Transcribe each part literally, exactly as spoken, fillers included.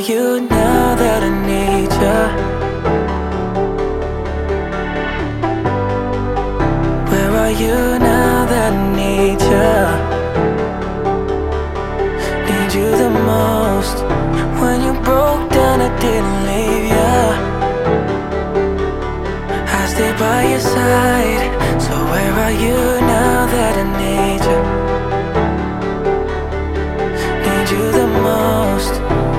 you now that I need ya? Where are you now that I need ya? Need you the most. When you broke down, I didn't leave ya. I stayed by your side. So where are you now that I need ya? Need you the most.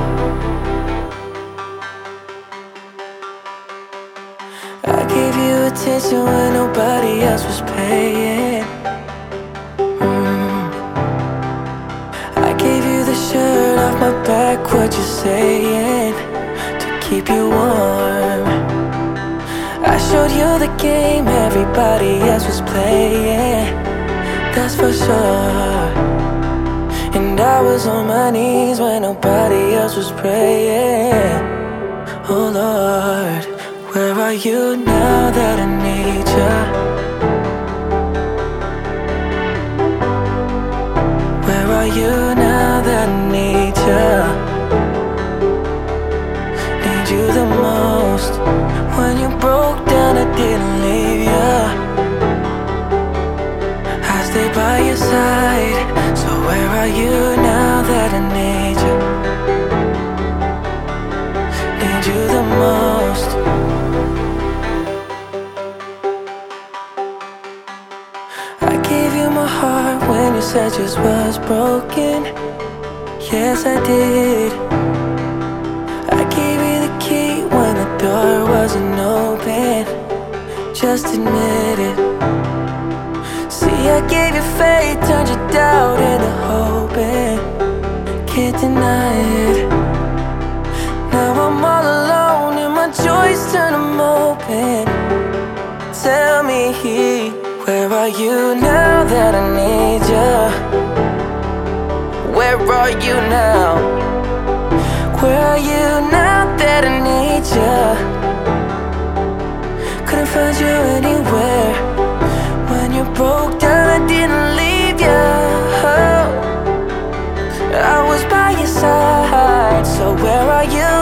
I gave you attention when nobody else was paying. mm. I gave you the shirt off my back, what you saying, to keep you warm. I showed you the game everybody else was playing, that's for sure. And I was on my knees when nobody else was praying. Oh Lord, where are you now that I need ya? Where are you now that I need ya? Need you the most. When you broke down, I didn't leave ya. I stayed by your side. So where are you now that I need ya? Need you the most. I gave you my heart when you said yours was broken. Yes, I did. I gave you the key when the door wasn't open. Just admit it. See, I gave you faith, turned your doubt into hope, and can't deny it. Now I'm all alone and my joys turn them open. Tell me, where are you now that I need ya? Where are you now? Where are you now that I need ya? Couldn't find you anywhere. When you broke down, I didn't leave ya. I was by your side. So where are you